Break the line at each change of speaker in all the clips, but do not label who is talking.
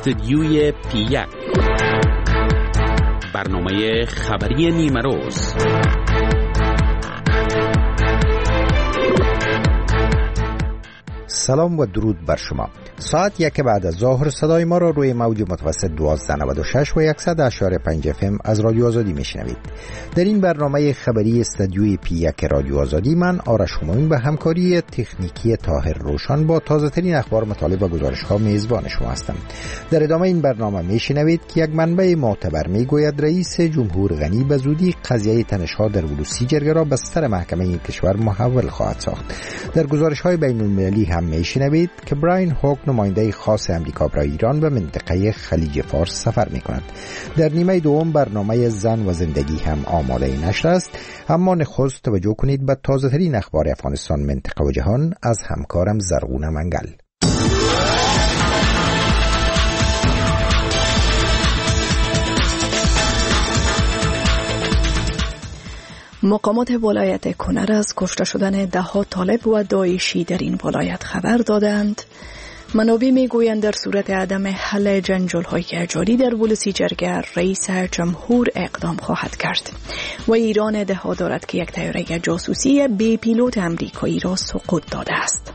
استدیوی پی1، برنامه خبری نیمه روز.
سلام و درود بر شما. ساعت 1 بعد از ظهر صدای ما را روی موج متوسط 1296 و 100.5 FM از رادیو آزادی میشنوید. در این برنامه خبری استدیوی پی1 رادیو آزادی من آرش همایون به همکاری تکنیکی طاهر روشن با تازه ترین اخبار، مطالب و گزارش ها میزبان شما هستم. در ادامه این برنامه میشنوید که یک منبع معتبر میگوید رئیس جمهور غنی به زودی قضیه تنش‌ها در بلوچی جرگه را به سر محکمه این کشور محول خواهد ساخت. در گزارش های بین المللی هم میشنوید که براین هوک، نماینده خاص امریکا برای ایران، به منطقه خلیج فارس سفر می‌کند. در نیمه دوم برنامه زن و زندگی هم آماده نشر است، اما نخست توجه کنید به تازه‌ترین اخبار افغانستان، منطقه و جهان از همکارم زرغون منگل.
مقامات ولایت کنر از کشته شدن 10 طالب و داعشی در این ولایت خبر دادند. منابع میگویند در صورت عدم حل جنجال‌های جاری در بلوچی جرگه، رئیس جمهور اقدام خواهد کرد و ایران ادعا دارد که یک طیاره جاسوسی بی پیلوت آمریکایی را سقوط داده است.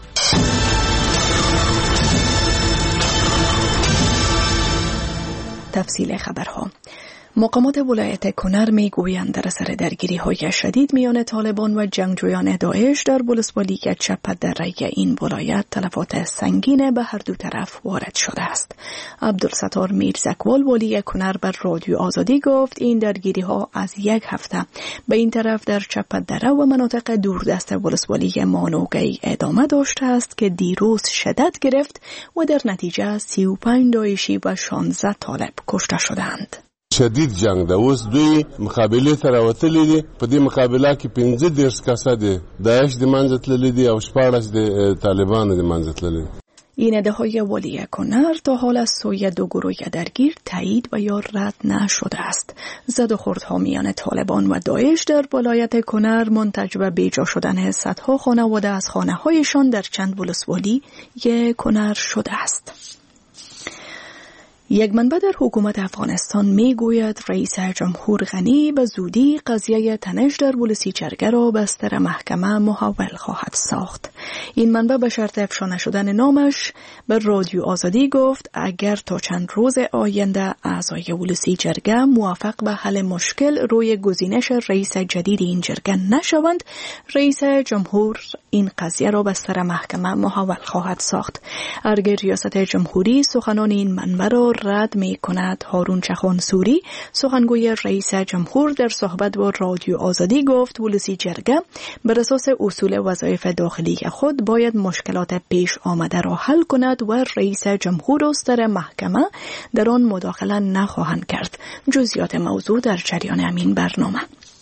تفصیل خبرها. مقامات ولایت کنر میگویند در اثر درگیری‌های شدید میان طالبان و جنگجویان داعش در ولسوالی چپدره این ولایت تلفات سنگین به هر دو طرف وارد شده است. عبدالستار میرزکوال، والی کنر، بر رادیو آزادی گفت این درگیری‌ها از یک هفته به این طرف در چپدره و مناطق دوردست ولسوالی مانوگی ادامه داشته است که دیروز شدت گرفت و در نتیجه 35 داعشی و 16 طالب کشته شدند.
شدید جنگ ده. اوس دوی مقابله ته راوتلي دي. په دې مقابله کې 15 کسه دي داعش د منځ تللي دي او 14 د طالبانو د منځ تللي.
این ادعای والی کنر تا حال از سوی دو گروه درگیر تایید و یا رد نشده است. زد و خوردها میان طالبان و داعش در ولایت کنر منتج به بیجا شدن صدها خانواده از خانه‌هایشان در چند ولسوالی کنر شده است. یک منبع در حکومت افغانستان میگوید رئیس جمهور غنی به زودی قضیه تنش در بلوچی جرگه را به سر محکمه محول خواهد ساخت. این منبع به شرط افشا نشدن نامش به رادیو آزادی گفت اگر تا چند روز آینده اعضای بلوچی جرگه موافق به حل مشکل روی گزینش رئیس جدید این جرگه نشوند، رئیس جمهور این قضیه را به سر محکمه محول خواهد ساخت. ارگ ریاست جمهوری سخنان این منبع را رد می کند. هارون چخان سوری، سخنگوی رئیس جمهور، در صحبت با رادیو آزادی گفت بلوچی جرگه بر اساس اصول وظایف داخلی خود باید مشکلات پیش آمده را حل کند و رئیس جمهور و سر محکمه در آن مداخله نخواهند کرد. جزئیات موضوع در جریان همین برنامه.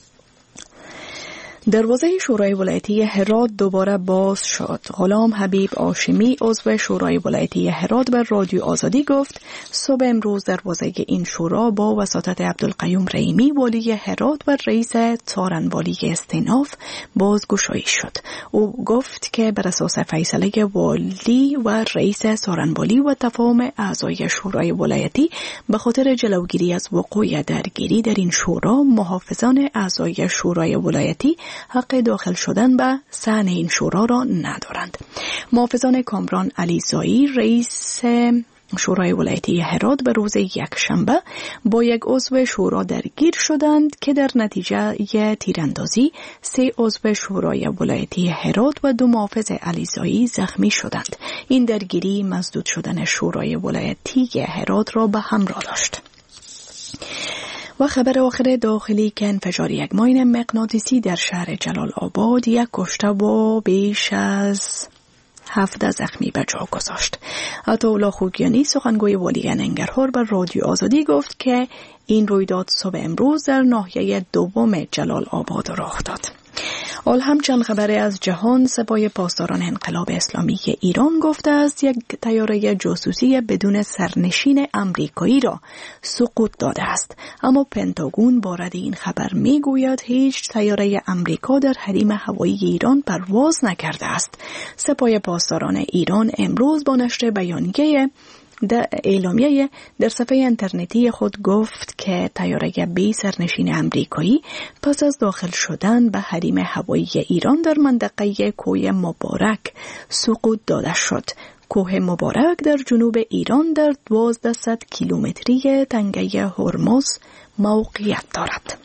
دروازه شورای ولایتی هرات دوباره باز شد. غلام حبیب هاشمی، عضو شورای ولایتی هرات، بر رادیو آزادی گفت صبح امروز دروازه این شورا با وساطت عبدالقیوم رحیمی، والی هرات، و رئیس څارنوالی استیناف بازگشایی شد. او گفت که بر اساس فیصله والی و رئیس څارنوالی و تفاهم اعضای شورای ولایتی به خاطر جلوگیری از وقوع درگیری در این شورا، محافظان اعضای شورای ولایتی حق داخل شدن به صحن این شورا را ندارند. محافظان کامران علیزایی، رئیس شورای ولایتی هرات، به روز یکشنبه با یک عضو شورا درگیر شدند که در نتیجه تیراندازی 3 عضو شورای ولایتی هرات و 2 محافظ علیزایی زخمی شدند. این درگیری مسدود شدن شورای ولایتی هرات را به همراه داشت. و خبر آخر داخلی که انفجار یک ماین مغناطیسی در شهر جلال آباد 1 کشته و بیش از 17 زخمی به جا گذاشت. عطاالله خوگیانی، سخنگوی والی ننگرهار، بر رادیو آزادی گفت که این رویداد صبح امروز در ناحیه دوم جلال آباد رخ داد. حال هم چند خبر از جهان. سپاه پاسداران انقلاب اسلامی ایران گفته است یک طیاره جاسوسی بدون سرنشین آمریکایی را سقوط داده است، اما پنتاگون بارد این خبر میگوید هیچ طیاره آمریکا در حریم هوایی ایران پرواز نکرده است. سپاه پاسداران ایران امروز با نشر بیانیه در اعلامیه در صفحه اینترنتی خود گفت که طیاره بی سرنشین امریکایی پس از داخل شدن به حریم هوایی ایران در منطقه کوه مبارک سقوط داده شد. کوه مبارک در جنوب ایران در 1200 کیلومتری تنگه هرمز موقعیت دارد.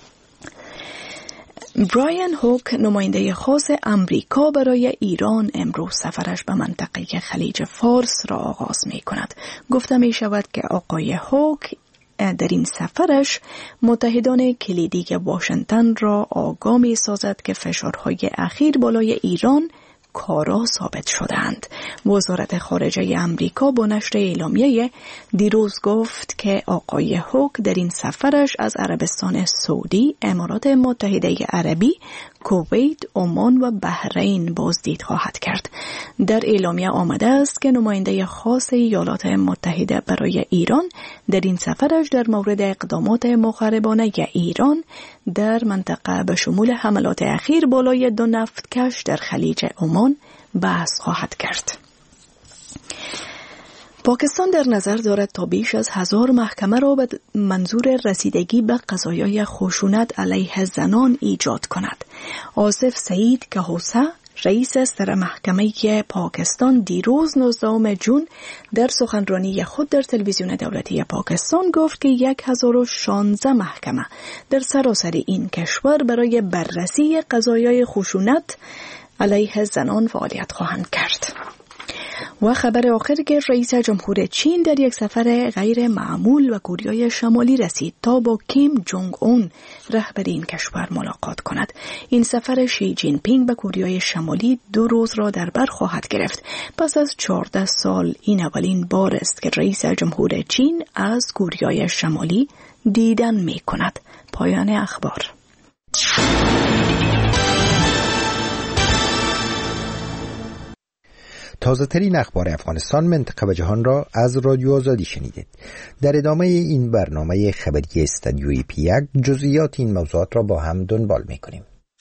برایان هوک نماینده خاص امریکا برای ایران امروز سفرش به منطقه خلیج فارس را آغاز می کند. گفته می شود که آقای هوک در این سفرش متحدان کلیدی واشنگتن را آگاه می سازد که فشارهای اخیر بالای ایران کارا ثابت شدند. وزارت خارجه امریکا با نشر اعلامیه دیروز گفت که آقای هوک در این سفرش از عربستان سعودی، امارات متحده عربی، کویت، عمان و بحرین بازدید خواهد کرد. در اعلامیه آمده است که نماینده خاص ایالات متحده برای ایران در این سفرش در مورد اقدامات مخربانه ایران در منطقه به شمول حملات اخیر بالای 2 نفتکش در خلیج عمان بحث خواهد کرد. پاکستان در نظر دارد تا بیش از 1000 محکمه را به منظور رسیدگی به قضایای خشونت علیه زنان ایجاد کند. آصف سعید کهوسه رئیس سر محکمه پاکستان دیروز 19 جون در سخنرانی خود در تلویزیون دولتی پاکستان گفت که 1016 محکمه در سراسر این کشور برای بررسی قضایای خشونت علیه زنان فعالیت خواهند کرد. و خبر آخر که رئیس جمهور چین در یک سفر غیر معمول به کره شمالی رسید تا با کیم جونگ اون رهبر این کشور ملاقات کند. این سفر شی جین پینگ به کره شمالی 2 روز را در بر خواهد گرفت. پس از 14 سال این اولین بار است که رئیس جمهور چین از کره شمالی دیدن می کند. پایان اخبار.
تازه ترین اخبار افغانستان، منطقه و جهان را از رادیو آزادی شنیدید. در ادامه این برنامه خبری استدیوی پیک جزئیات این موضوعات را با هم دنبال می‌کنیم.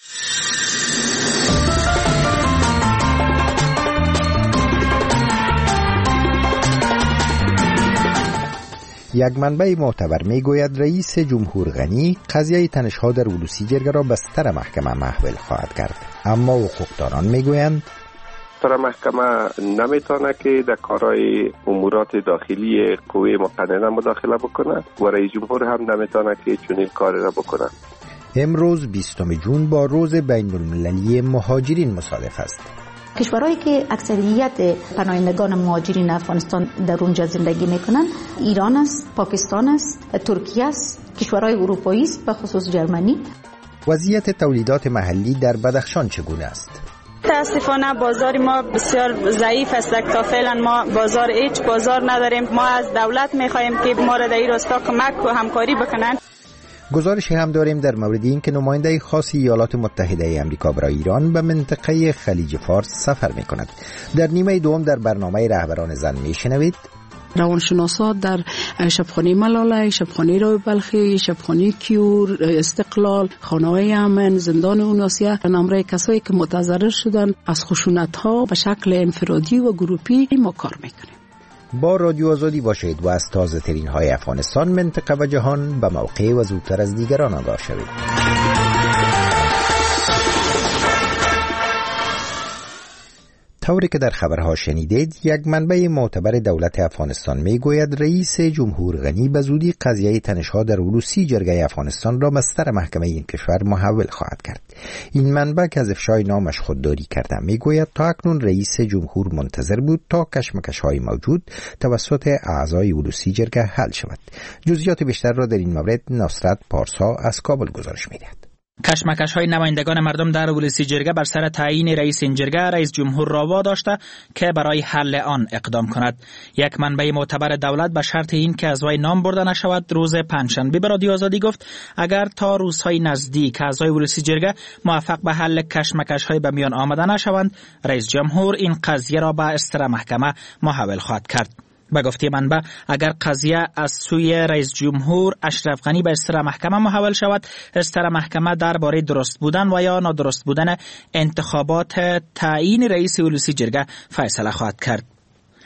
یک منبع معتبر میگوید رئیس جمهور غنی قضیه تنش‌ها در ولوسی جرگه را بستر محکمه محول خواهد کرد، اما حقوقدانان میگویند
سر محکمه نمیتونه که در کارهای امورات داخلی قوه مقننه مداخله بکنه و رئیس جمهور هم نمیتونه که چنین کاری را بکنه.
امروز 20 جون با روز بین المللی مهاجرین مصادف است.
کشورهایی که اکثریت پناهندگان مهاجرین افغانستان در اونجا زندگی میکنن ایران است، پاکستان است، ترکیه است، کشورهای اروپایی است، به خصوص جرمنی.
وضعیت تولیدات محلی در بدخشان چگونه است؟
متاسفانه بازار ما بسیار ضعیف است. تا فعلا ما هیچ بازار نداریم. ما از دولت میخواهیم که ما را در این راستا کمک و همکاری بکنند.
گزارشی هم داریم در مورد این که نماینده خاص ایالات متحده آمریکا برای ایران به منطقه خلیج فارس سفر میکند. در نیمه دوم در برنامه رهبران زن میشنوید
روانشناسا در شبخانه ملاله، شبخانه رای بلخی، شبخانه کیور، استقلال، خانه‌های امن، زندان اوناسیه نمره کسایی که متضرر شدن از خشونت‌ها به شکل انفرادی و گروپی ما کار میکنیم.
با رادیو آزادی باشید و از تازه ترین های افغانستان، منطقه و جهان به موقع و زودتر از دیگران آگاه شوید. طوری که در خبرها شنیدید، یک منبع معتبر دولت افغانستان میگوید رئیس جمهور غنی به زودی قضیه تنش‌ها در ولوسی جرگه افغانستان را بستر محکمه این کشور محول خواهد کرد. این منبع که از افشای نامش خودداری کرده میگوید تا اکنون رئیس جمهور منتظر بود تا کشمکش‌های موجود توسط اعضای ولوسی جرگه حل شود. جزئیات بیشتر را در این مورد نصرت پارسا از کابل گزارش می‌دهد.
کشمکش‌های نمایندگان مردم در ولوسی جرگه بر سر تعیین رئیس این جرگه رئیس جمهور را واداشته که برای حل آن اقدام کند. یک منبع معتبر دولت به شرط این که از وی نام برده نشود روز پنجشنبه به رادیو آزادی گفت اگر تا روزهای نزدیک اعضای ولوسی جرگه موفق به حل کشمکش‌های به میان آمده نشوند، رئیس جمهور این قضیه را به استر محکمه محول خواهد کرد. به گفته منبع اگر قضیه از سوی رئیس جمهور اشرف غنی به استر محکمه محول شود، استر محکمه درباره درست بودن و یا نادرست بودن انتخابات تعیین رئیس ولوسی جرگه فیصله خواهد کرد.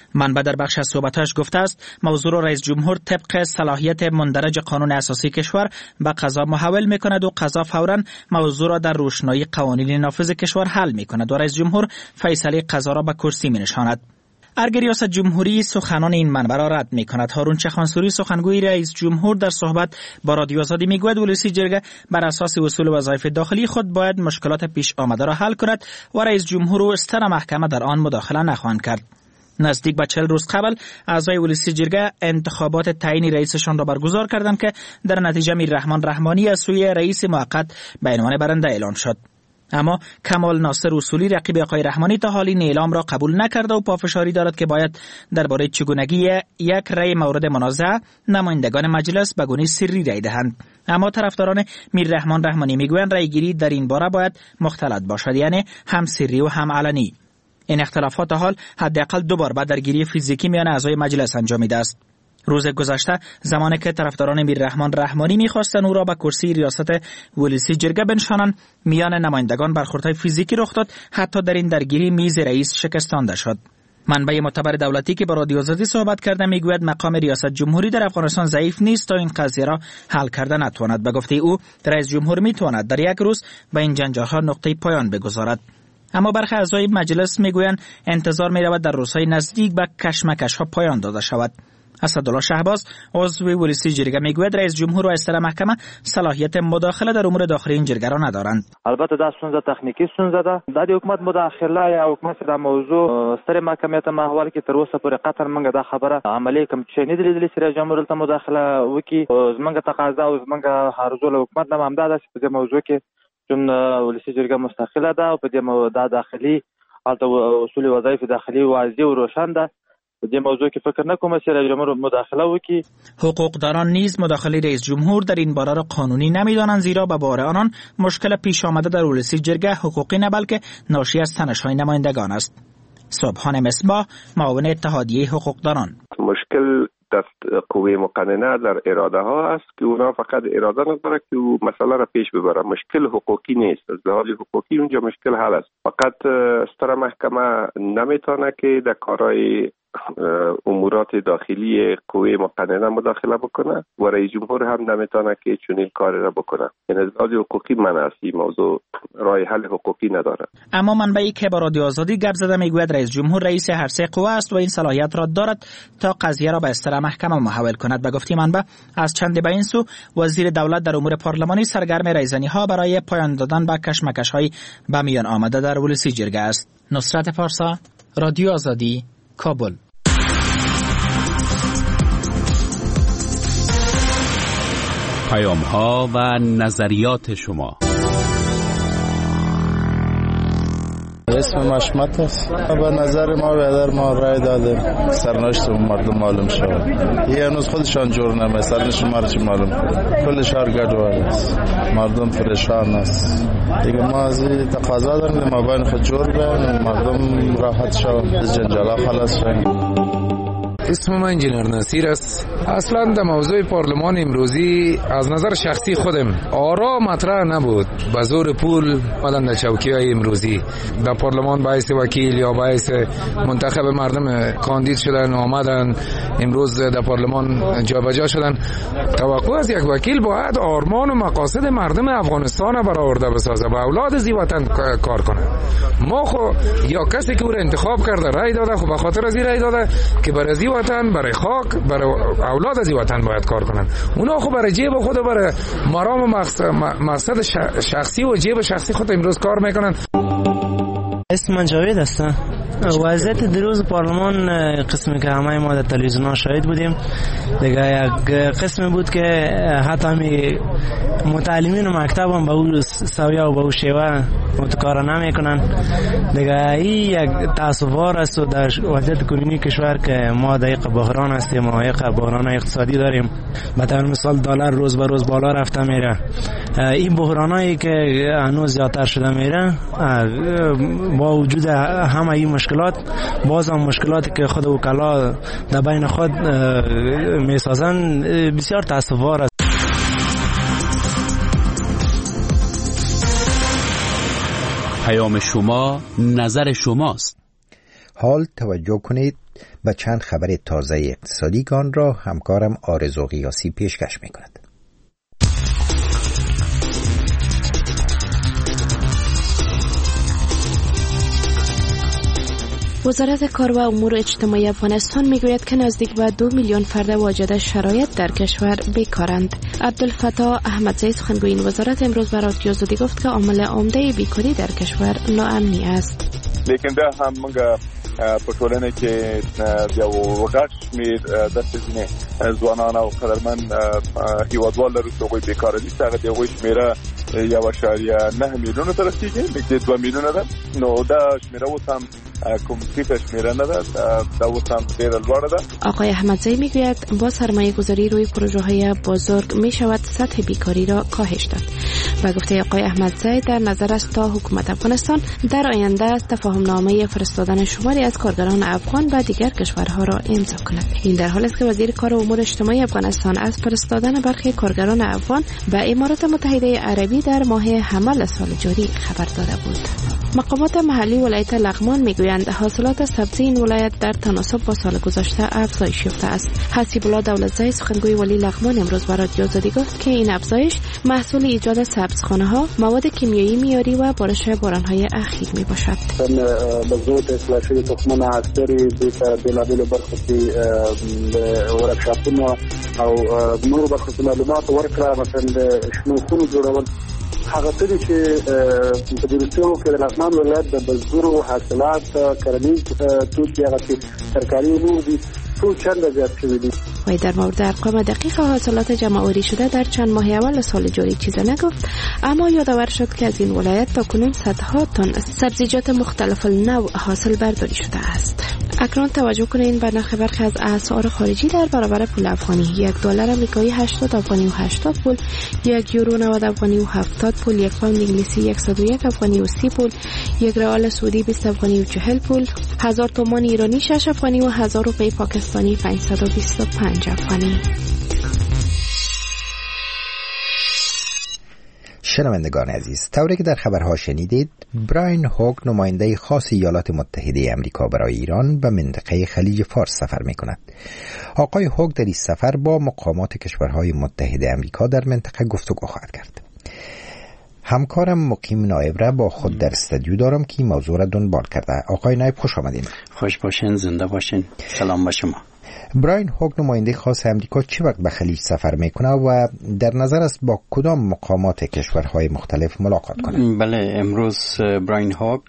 منبع در بخش از صحبتاش گفته است موضوع را رئیس جمهور طبق صلاحیت مندرج قانون اساسی کشور به قضا محول می‌کند و قضا فوراً موضوع را در روشنایی قوانین نافذ کشور حل می‌کند و رئیس جمهور فیصله قضا را به کرسی می‌نشاند. ارگ ریاست جمهوری سخنان این منبع را رد می‌کند. هارون چخانسوری سخنگوی رئیس جمهور در صحبت با رادیو آزادی میگوید ولسی جرگه بر اساس اصول وظایف داخلی خود باید مشکلات پیش آمده را حل کند و رئیس جمهور و استر محکمه در آن مداخله نخواهند کرد. نزدیک به 40 روز قبل اعضای ولسی جرگه انتخابات تعیین رئیسشان را برگزار کردند که در نتیجه میررحمان رحمانی از سوی رئیس موقت به عنوان برنده اعلام شد. اما کمال ناصر اصولی رقیب آقای رحمانی تا حال این اعلام را قبول نکرده و پافشاری دارد که باید درباره چگونگی یک رأی مورد منازعه نمایندگان مجلس به گونه سری رأی دهند. اما طرفداران میررحمان رحمانی میگویند رأی گیری در این باره باید مختلط باشد، یعنی هم سری و هم علنی. این اختلافات حال حداقل 2 بار به درگیری فیزیکی میان اعضای مجلس انجامیده است. روز گذشته زمانی که طرفداران میررحمان رحمانی می‌خواستند او را به کرسی ریاست ولسی جرگه بنشانند، میان نمایندگان برخوردهای فیزیکی رخ داد، حتی در این درگیری میز رئیس شکستانده شد. منبع معتبر دولتی که با رادیو آزادی صحبت کرده میگوید مقام ریاست جمهوری در افغانستان ضعیف نیست تا این قضیه را حل کرده نتواند. به گفته او رئیس جمهور میتواند در یک روز به این جنجال‌ها نقطه پایان بگذارد. اما برخی اعضای مجلس میگویند انتظار میرود در روزهای نزدیک به کشمکش‌ها پایان داده شود. اسدالله شهباز عضو ولسی جرگه میگوید رئیس جمهور و استر محکمه صلاحیت مداخله در امور داخلی این جرگه را ندارند.
البته دا ستونزه تخنیکی ستونزه ده. د حکومت مداخله یا حکومت د موضوع استر محکمې ته محول کې تر اوسه پورې قطر منګه دا خبره عملی کوم چې نه دي رئیس جمهور ته مداخله وکي. زمونږ تقاضا او زمونږ عرضو له حکومت نه همدا ده چې په موضوع کې چون ولسی جرګه مستقله ده او په دې موضوع داخلي البته اصول وظایف داخلي واضح او روشن ده. در موضوع که فکر نکنم که رئیس جمهور مداخله وکړي.
حقوقداران نیز مداخله رئیس جمهور در این باره را قانونی نمیدانند، زیرا به باره آنان مشکل پیش آمده در ولسی جرگه حقوقی نه بلکه ناشی از تنش‌های نمایندگان است. سبحان مصباح، معاون اتحادیه حقوقداران:
مشکل در قوه مقننه در اراده ها است که اونا فقط اراده نداره که مسئله را پیش ببره. مشکل حقوقی نیست، از لحاظ حقوقی اونجا مشکل حل است. فقط استر محکمه نمیتونه که در کارهای امورات داخلی قوه مقننه مداخله بکنه و رئیس جمهور هم نمیتونه که چنین کاری را بکنه. یعنی از لحاظ حقوقی مناسی موضوع راه حل حقوقی نداره.
اما منبعی که با رادیو آزادی گپ زده میگوید رئیس جمهور رئیس هر سه قوه است و این صلاحیت را دارد تا قضیه را به استر محکمه محول کند. به گفته منبع از چند به این سو وزیر دولت در امور پارلمانی سرگرم رایزنی ها برای پایان دادن به کشمکش های به میان آمده در ولسی جرگه است. نصرت پارسا، رادیو آزادی، کابل.
پیام‌ها و نظریات شما.
اسم مشمت است. به نظر ما بیادر ما رای دادیم سرنوشت مردم معلوم شود. یه هنوز خودشان جور نمید سرنوشت مردم معلوم کنه. کل شهر گډوډ است، مردم پریشان است. دیگه ما از تقاضا داریم ما باید خود جور بیاریم مردم راحت شود، از جنجالا خلاص شود.
اسم من انجینر نصیر است. اصلا در موضوع پارلمان امروزی از نظر شخصی خودم آرا مطرح نبود. به زور پول مدن در چوکی های امروزی در پارلمان باعث وکیل یا باعث منتخب مردم کاندید شدن آمدن امروز در پارلمان جابجا شدن. توقع از یک وکیل باید آرمان و مقاصد مردم افغانستان برآورده بسازه، به اولاد زی وطن کار کنه. ما خو یا کسی که او را انتخاب کرده رای داده خو به خاطر از این رای داده که برای زی وطن، برای خاک، برای اولاد از این وطن باید کار کنن. اونا خو برای جیب خود و برای مرام و مقصد شخصی و جیب شخصی خود امروز کار میکنن.
اسم من جاوید است. وضعیت دیروز پارلمان قسمی که همه ما در تلویزیون ها شاهد بودیم دیگه یک قسمی بود که حتی همی متعلمین و مکتب هم به او سویه و به او شیوه متکار نمی کنن دیگه. این یک تاسفوار است و در وضعیت کنونی کشور که ما در یک بحران هستیم و یک بحران اقتصادی داریم. مثلا مثال دلار روز به روز بالا رفته میره. این بحرانایی که هنوز زیادتر شده میره با وجود همه این مشکلات باز هم مشکلاتی که خود وکلا در بین خود میسازن بسیار تاسف‌آور است.
پیام شما نظر شماست.
حال توجه کنید به چند خبر تازه اقتصادی که آن را همکارم آرزو قیاسی پیشکش می‌کند.
وزارت کار و امور اجتماعی افغانستان میگوید که نزدیک به 2 میلیون فرد واجد شرایط در کشور بیکارند. عبدالفتاح احمدزی سخنگوی این وزارت امروز به رادیو آزادی گفت که عامل عمده بیکاری در کشور ناامنی است.
لیکن دا هم موږ په ټولنه کې یو غټ شمېر داسې ځینې ځوانان او قدرمن هیوادوال لرو چې هغوی بیکاره دي، چې هغه د هغوی شمېره 1.9 میلیونه ته رسیږي، نږدې 2 میلیونه ده. نو دا شمېره اوس هم کمپیوتر شمېره نه ده، دا اوس هم ډېره لوړه ده.
آقای احمدزی میگوید با سرمایه گذاری روی پروژه های بزرگ می شود سطح بیکاری را کاهش داد. و گفته آقای احمدزی در نظر است تا حکومت افغانستان در آینده تفاهم نامه فرستادن شماری از کارگران افغان به دیگر کشورها را امضا کند. این در حالی است که وزیر کار و امور اجتماعی افغانستان از فرستادن برخی کارگران افغان به امارات متحده عربی در ماه حمل سال جاری خبر داده بود. مقامات محلی ولایت لغمان میگویند حاصلات سبزی این ولایت در تناسب با سال گذشته افزایش یافته است. حسیب الله دولتزی سخنگوی ولی لغمان امروز به رادیو آزادی گفت که این افزایش محصول ایجاد سبزخانه‌ها، مواد کیمیایی میاری و بارش باران‌های اخیر میباشد.
بزرگ اصلاحی تخمونه عسکری د بلابل برخصی ورکشاپونه او نور برخصی معلومات ورکړه، مثلا شنو خونو جوړول. هغه څه چې په دې ورځو کې د لغمان ولایت د بزګرو حاصلات کرنیز توکي هغه ترکاری نور دي ټول چند زیات شوي دي.
وی در مورد ارقام دقیق حاصلات جمع‌آوری شده در چند ماه اول سال جاری چیزی نگفت، اما یادآور شد که از این ولایت تاکنون صدها تن سبزیجات مختلف النوع حاصل برداری شده است. اکنون توجه کنید به نرخ برخی از اسعار خارجی در برابر پول افغانی. $1 آمریکایی 80 افغانی و 80 پول، $1 یورو 90 افغانی و 70 پول، $1 پوند انگلیسی 101 افغانی و 30 پول، $1 ریال سعودی 20 افغانی و 40 پول، 1000 تومان ایرانی 6 افغانی و 1000 روپیه پاکستانی 525 افغانی.
شنوندگان عزیز، طوری که در خبرها شنیدید، براین هوگ نماینده خاص ایالات متحده آمریکا برای ایران به منطقه خلیج فارس سفر می کند. آقای هوگ در این سفر با مقامات کشورهای متحده آمریکا در منطقه گفتگو خواهد کرد. همکارم مقیم نایب را با خود در استودیو دارم که این موضوع را دنبال کرده. آقای نایب خوش آمدین.
خوش باشین، زنده باشین. سلام به شما.
براین هوگ نماینده خاص امریکا چه وقت به خلیج سفر میکنه و در نظر است با کدام مقامات کشورهای مختلف ملاقات کنه؟
بله، امروز براین هوگ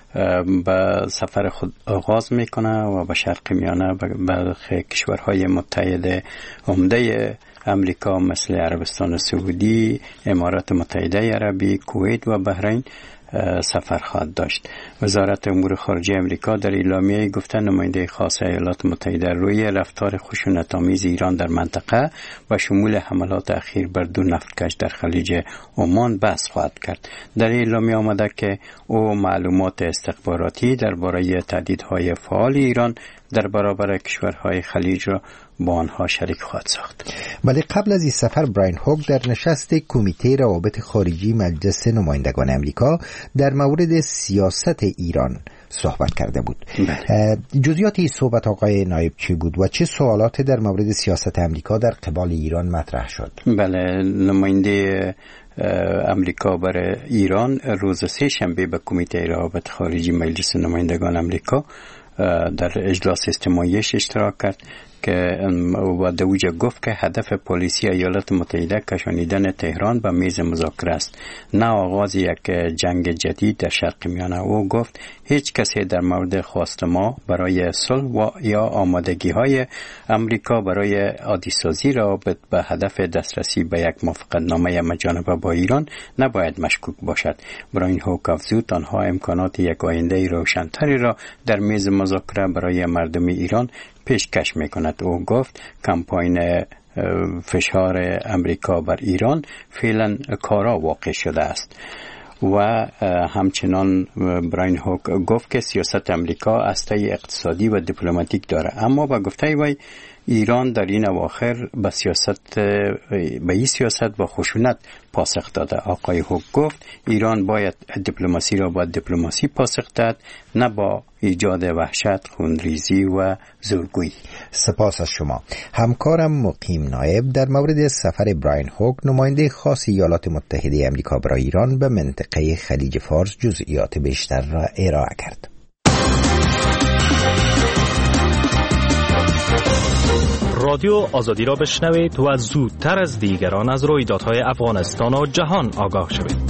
به سفر خود آغاز میکنه و به شرق میانه به کشورهای متحده عمده امریکا مثل عربستان سعودی، امارات متحده عربی، کویت و بحرین سفر خواهد داشت. وزارت امور خارجه امریکا در اعلامیه گفته نماینده خاص ایالات متحده روی رفتار خشونت‌آمیز ایران در منطقه و شمول حملات اخیر بر 2 نفتکش در خلیج عمان بحث خواهد کرد. در اعلامیه آمده که او معلومات استخباراتی درباره تهدیدهای فعال ایران در برابر کشورهای خلیج را با آنها شریک خواهد ساخت.
ولی قبل از این سفر براین هوگ در نشست کمیته روابط خارجی مجلس نمایندگان امریکا در مورد سیاست ایران صحبت کرده بود. جزئیات این صحبت آقای نایب چی بود و چه سوالاتی در مورد سیاست امریکا در قبال ایران مطرح شد؟
بله، نماینده امریکا برای ایران روز 3 شنبه به کمیته روابط خارجی مجلس نمایندگان امریکا در اجلاس اجتماعیش اشتراک کرد که و دوجه گفت که هدف پلیسی ایالات متحده کشانیدن تهران به میز مذاکره است، نه آغاز یک جنگ جدید در شرق میانه. او گفت هیچ کسی در مورد خواست ما برای صلح و یا آمادگی های امریکا برای عادی سازی رابط به هدف دسترسی به یک موافقتنامه مجانبه با ایران نباید مشکوک باشد. براین هوگ افزود آنها امکانات یک آینده روشن‌تری را در میز مذاکره برای مردم ایران پیشکش میکند. او گفت کمپاین فشار امریکا بر ایران فعلا کارا واقع شده است و همچنان براین هوگ گفت که سیاست امریکا هسته اقتصادی و دیپلماتیک داره، اما با گفته وی ایران در این اواخر به این سیاست با خشونت پاسخ داده. آقای هوگ گفت ایران باید دیپلماسی را با دیپلماسی پاسخ داد، نه با ایجاد وحشت، خونریزی و زورگویی.
سپاس از شما. همکارم مقیم نایب در مورد سفر براین هوگ نماینده خاص ایالات متحده آمریکا برای ایران به منطقه خلیج فارس جزئیات بیشتر را ارائه کرد.
رادیو آزادی را بشنوید و زودتر از دیگران از رویدادهای افغانستان و جهان آگاه شوید.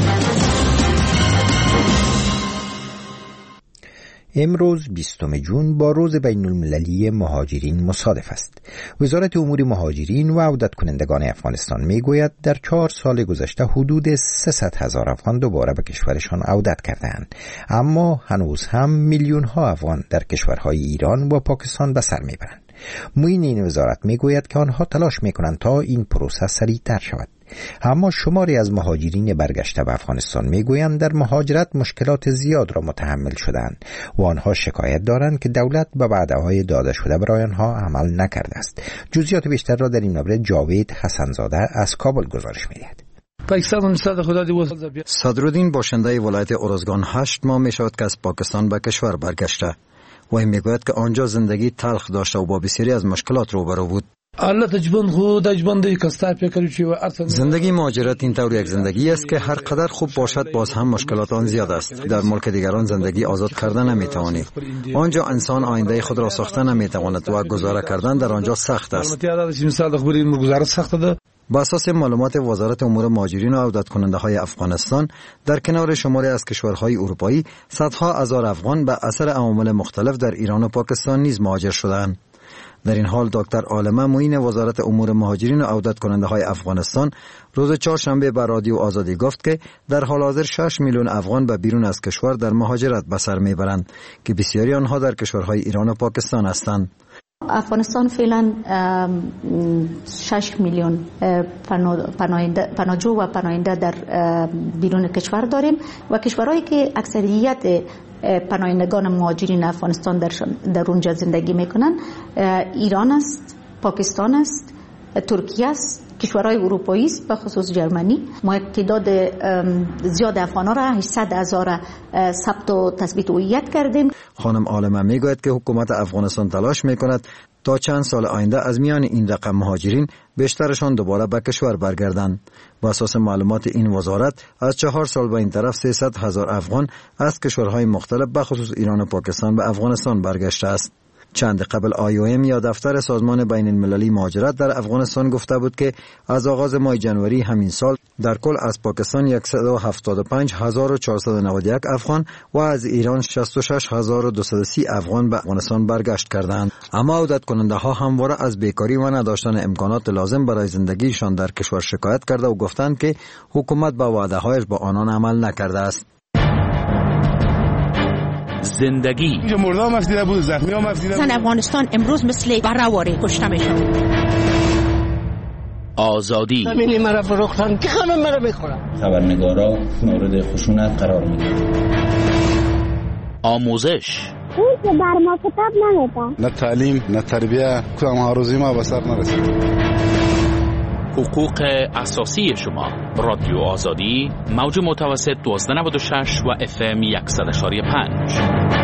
امروز 20 جون با روز بین المللی مهاجرین مصادف است. وزارت امور مهاجرین و عودت کنندگان افغانستان می گوید در 4 سال گذشته حدود 300,000 افغان دوباره به کشورشان عودت کردند، اما هنوز هم میلیون ها افغان در کشورهای ایران و پاکستان به سر می برند. معین این وزارت می گوید که آنها تلاش می کنند تا این پروسه سریعتر شود. اما شماری از مهاجرین برگشته به افغانستان میگویند در مهاجرت مشکلات زیاد را متحمل شدند و آنها شکایت دارند که دولت به وعده‌های داده شده برای آنها عمل نکرده است. جزئیات بیشتر را در این مورد جاوید حسنزاده از کابل گزارش می‌دهد.
صدرالدین باشنده ولایت ارزگان 8 ماه میشود که از پاکستان به کشور برگشته و این میگوید که آنجا زندگی تلخ داشته و با بسیاری از مشکلات روبرو بود. زندگی مهاجرت این طور یک زندگی است که هر قدر خوب باشد باز هم مشکلات آن زیاد است. در ملک دیگران زندگی آزاد کردن نمیتوانی. آنجا انسان آینده خود را ساخته نمیتواند و گذاره کردن در آنجا سخت است. با اساس معلومات وزارت امور مهاجرین و عودت کننده های افغانستان، در کنار شماری از کشورهای اروپایی صدها هزار افغان به اثر عوامل مختلف در ایران و پاکستان نیز مهاجر شدند. در این حال دکتر عالمه معین وزارت امور مهاجرین و عودت کننده های افغانستان روز چهارشنبه به رادیو آزادی گفت که در حال حاضر 6 میلیون افغان به بیرون از کشور در مهاجرت به سر میبرند که بسیاری آنها در کشورهای ایران و پاکستان هستند.
افغانستان فعلا 6 میلیون پناهجو و پناهنده در بیرون کشور داریم و کشورهایی که اکثریت پناهندگان مهاجرین افغانستان در اونجا زندگی میکنن ایران است، پاکستان است، ترکیه است، کشورهای اروپایی است، به خصوص جرمنی. ما تعداد زیاد افغان‌ها را 800,000 ثبت و تثبیت هویت کردیم.
خانم عالمه میگوید که حکومت افغانستان تلاش میکند تا چند سال آینده از میان این رقم مهاجرین بیشترشان دوباره به کشور برگردند. با اساس معلومات این وزارت از 4 سال به این طرف 300,000 افغان از کشورهای مختلف به خصوص ایران و پاکستان به افغانستان برگشته است. چند قبل IOM یا دفتر سازمان بین المللی مهاجرت در افغانستان گفته بود که از آغاز ماه جنوری همین سال در کل از پاکستان 175,491 افغان و از ایران 66,230 افغان به افغانستان برگشت کردند. اما عودت کننده ها همواره از بیکاری و نداشتن امکانات لازم برای زندگیشان در کشور شکایت کرده و گفتند که حکومت با وعده هایش با آنان عمل نکرده است.
زندگی
اینجا مردم مفدیده بود، زخمی ها مفدیده بود.
افغانستان امروز مثل برهواری کشته میشود.
آزادی
زمینی مرا فروختن که خانم مرا میخورن.
خبرنگارا مورد خشونت قرار میگیرن.
آموزش
اون که بر ما کتاب نمیده.
نه تعلیم نه تربیه، کدام آرزوی ما به سر نرسید.
حقوق اساسی شما. رادیو آزادی موج متوسط 1296 و FM 100.5.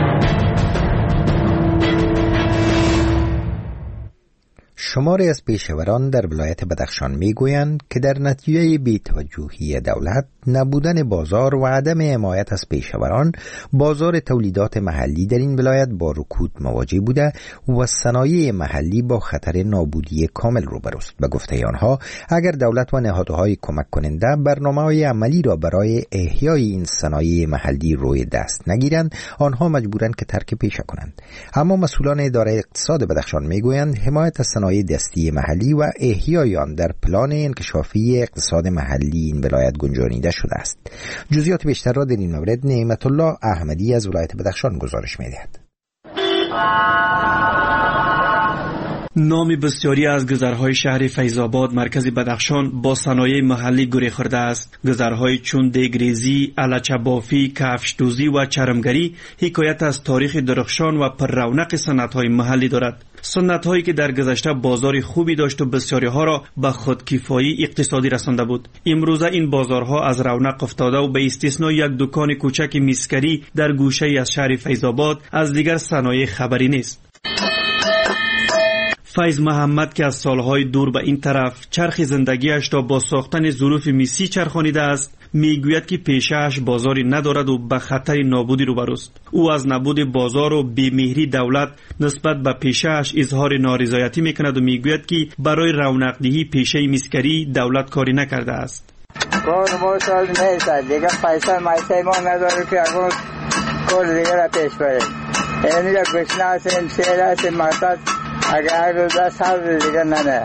شماری از پیشوران در ولایت بدخشان میگویند که در نتیجه بی‌توجهی دولت، نبودن بازار و عدم حمایت از پیشوران، بازار تولیدات محلی در این ولایت با رکود مواجه بوده و صنایع محلی با خطر نابودی کامل روبروست. به گفته آنها اگر دولت و نهادهای کمک کننده برنامه‌های عملی را برای احیای این صنایع محلی روی دست نگیرند، آنها مجبورند که ترک پیشه کنند. اما مسئولان اداره اقتصاد بدخشان میگویند حمایت از صنایع دستی محلی و احیای آن در پلان انکشافی اقتصاد محلی این ولایت گنجانیده شده است. جزئیات بیشتر را در این مورد نعمت الله احمدی از ولایت بدخشان گزارش می‌دهد.
نام بسیاری از گذرهای شهر فیض‌آباد مرکز بدخشان با صنایع محلی گره خورده است. گذرهای چون دیگریزی، الچه بافی، کفش‌دوزی و چرمگری حکایت از تاریخ درخشان و پر رونق صنعت‌های محلی دارد. صنعت‌هایی که در گذشته بازار خوبی داشت و بسیاری ها را به خودکفایی اقتصادی رسانده بود. امروزه این بازارها از رونق افتاده و به استثنای یک دکان کوچک میسکری در گوشه از شهر فیض‌آباد از دیگر صنایع خبری نیست. فیض محمد که از سالهای دور به این طرف چرخ زندگیش را با ساختن ظروف میسی چرخانیده است، میگوید که پیشه‌اش بازاری ندارد و به خطر نابودی روبروست. او از نابود بازار و بی‌مهری دولت نسبت به پیشه‌اش اظهار نارضایتی میکند و میگوید که برای رونق دهی پیشه میسکری دولت کاری نکرده است.
کار ما سال نیست دیگه، پیسه ما نداره که اگه کار دیگه را پیش بریم. یعنی را گشنه هستیم، سیر هستیم، معتاد اگر 10 سال دیگه نه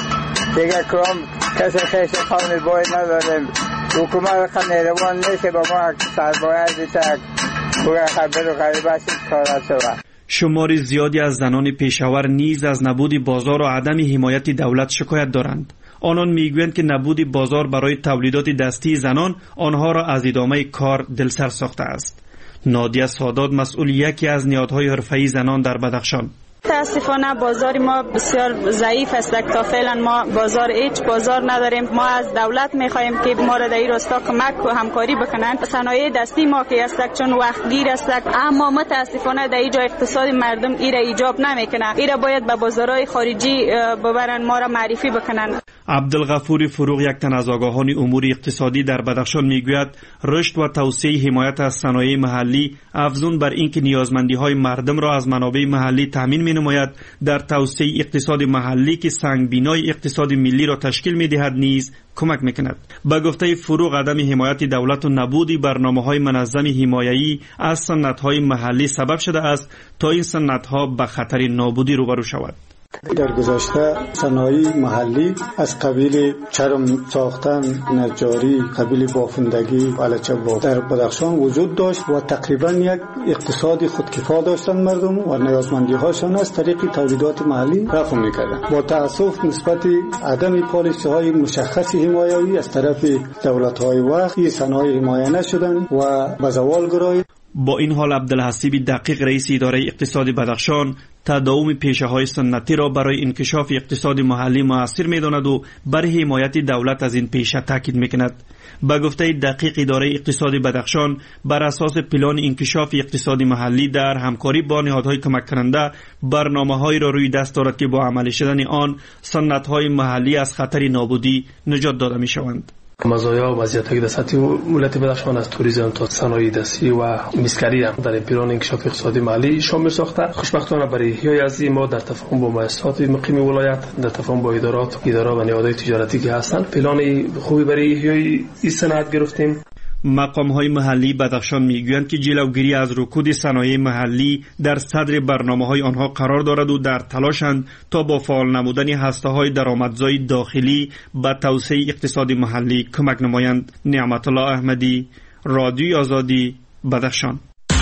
دیگه کام کسی خیش خواهی باید نداریم. حکومت خمیروان نیست با ما سربایه دیتک بگه خبر و غریب هستید کارا شود.
شمار زیادی از زنان پیشاور نیز از نبود بازار و عدم حمایت دولت شکایت دارند. آنان میگویند که نبود بازار برای تولیدات دستی زنان آنها را از ادامه کار دلسر ساخته است. نادیه سادات مسئول یکی از نهادهای حرفه‌ای زنان در بدخشان:
متاسفانه بازار ما بسیار ضعیف است. تا فعلا ما هیچ بازار نداریم. ما از دولت میخواهیم که ما را در این راستا کمک و همکاری بکنند. صنایع دستی ما که است چون وقتگیر است، اما متاسفانه در اینجا اقتصاد مردم ایرا ایجاب نمیکنه. ایرا باید به بازارهای خارجی ببرن، ما را معرفی بکنند.
عبدالغفور فروغ، یک تن از آگاهان امور اقتصادی در بدخشان، میگوید رشد و توسعه حمایت از صنایع محلی افزون بر اینکه نیازمندی‌های مردم را از منابع محلی تامین می‌نماید، در توسعه اقتصاد محلی که سنگبینای اقتصاد ملی را تشکیل می‌دهد نیز کمک می‌کند. با گفته فروغ، عدم حمایت دولت و نبود برنامه‌های منظم حمایتی از صنعت‌های محلی سبب شده است تا این صنعت‌ها به خطر نابودی روبرو شود.
در گذشته صنایع محلی از قبیل چرم ساختن، نجاری، قبیل بافندگی، الچه باف در بدخشان وجود داشت و تقریبا یک اقتصاد خودکفا داشتن مردم و نیازمندی هاشان از طریق تولیدات محلی رفع میکردن. با تأسف نسبت عدم پالیسی های مشخص حمایتی از طرف دولت های وقت این صنایع حمایه نشدن و به زوال گرایید.
با این حال عبدالحسیب دقیق، رئیس اداره اقتصاد بدخشان، تداوم پیشه‌های سنتی را برای انکشاف اقتصاد محلی مؤثر می‌داند و بر حمایت دولت از این پیشه تاکید می‌کند. با گفته دقیق، اداره اقتصاد بدخشان بر اساس پلان انکشاف اقتصاد محلی در همکاری با نهادهای کمک کننده برنامه‌هایی را روی دست دارد که با عملی شدن آن صنعت‌های محلی از خطر نابودی نجات داده می‌شوند.
مزایا و مزیت‌های در سطح ولایت بدخشان از توریسم تا صنایع دستی و میسکری در پلان انکشاف اقتصادی محلی شامل ساخته. خوشبختانه برای احیای از این ما در تفاهم با مؤسسات مقیم ولایت، در تفاهم با اداره و نهادهای تجارتی که هستند، پلان خوبی برای احیای این صنعت گرفتیم.
مقام‌های محلی بدخشان میگویند که جلوگیری از رکود صنایع محلی در صدر برنامه‌های آنها قرار دارد و در تلاشند تا با فعال نمودن هسته‌های درآمدزای داخلی به توسعه اقتصاد محلی کمک نمایند. نعمت الله احمدی، رادیوی آزادی، بدخشان.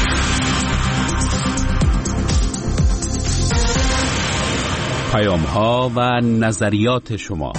پیام‌ها و نظریات شما.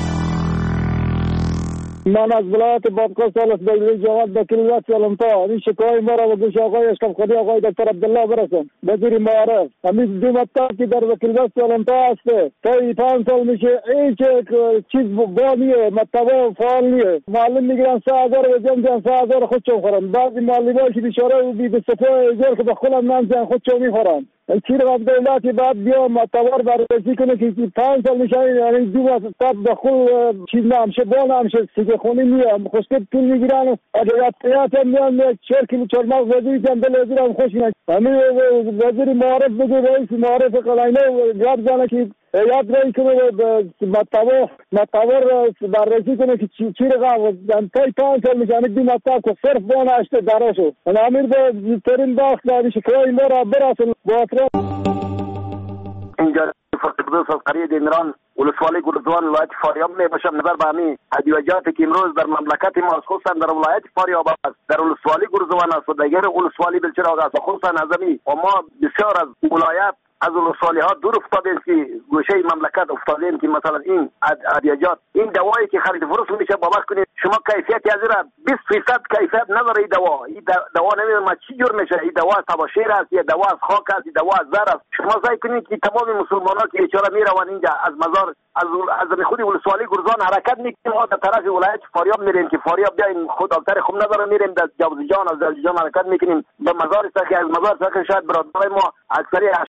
من از ولایت بادغیس از بلوی جواد بکریت سلامتا این شکایت ما را به گوش آقای اشرف خانی آقای دکتر عبدالله برسان، وزیر معارف. همین دو مکتب که در وکیلوت سلامتا هست تا 5 سال میشه هیچ چیز بانیه مکتب فعال نیه. معلم میگیرن 3000 و جمع 3000 خودشون خورن. بعضی معلمان که بیچاره و بی صفای اجار که به خودم نمیزن خودشون میخورن. چی رو از دولتی بعد بیا متوار بررسی کنه که 5 سال میشه یعنی دو مکتب به خود چیز نمیشه با نمیشه سیگه خونی میام خوشت پول میگیرن اگر یادت میان 4 کیلو چرماق وزیر جنبل وزیرم خوش میاد. همین وزیر معارف بگه رئیس معارف قلاینه یاد زنه که یاد رایی کنه متوار بررسی کنه که چی رقم تای 5 سال میشه دو مکتب که صرف با نشته دراشو امیر به زیدترین باخت داری شکای ما را براسن با اطراف
اینجا فرقدوس از قریه دینران ولسوالی گلزوان ولایت فاریاب می باشم. نظر به همین ادویجاتی که امروز در مملکت ما خصوصا در ولایت فاریاب است، در ولسوالی گلزوان است و دیگر ولسوالی بلچراغ است، خصوصا از همین و ما بسیار از ولایت از ولسوالی ها دور افتادیم که گوشه مملکت افتادیم که مثلا این ادویجات این دوایی که خرید فروش میشه باور کنید شما کیفیتی از را 20% کیفیت نداره. این دوا نمیدونم چی جور میشه. این دوا از تباشیر است، یا دوا از خاک است، یا دوا از زر است. شما سعی کنید که تمام مسلمان ها که بیچاره میروند اینجا از مزار از خود ولسوالی گرزان حرکت میکنیم ما در طرف ولایت فاریاب میریم که فاریاب بیاین خود دکتر خوب نداره میریم در جوزجان از جوزجان حرکت میکنیم به مزار است که از مزار است شاید برادرای ما اکثری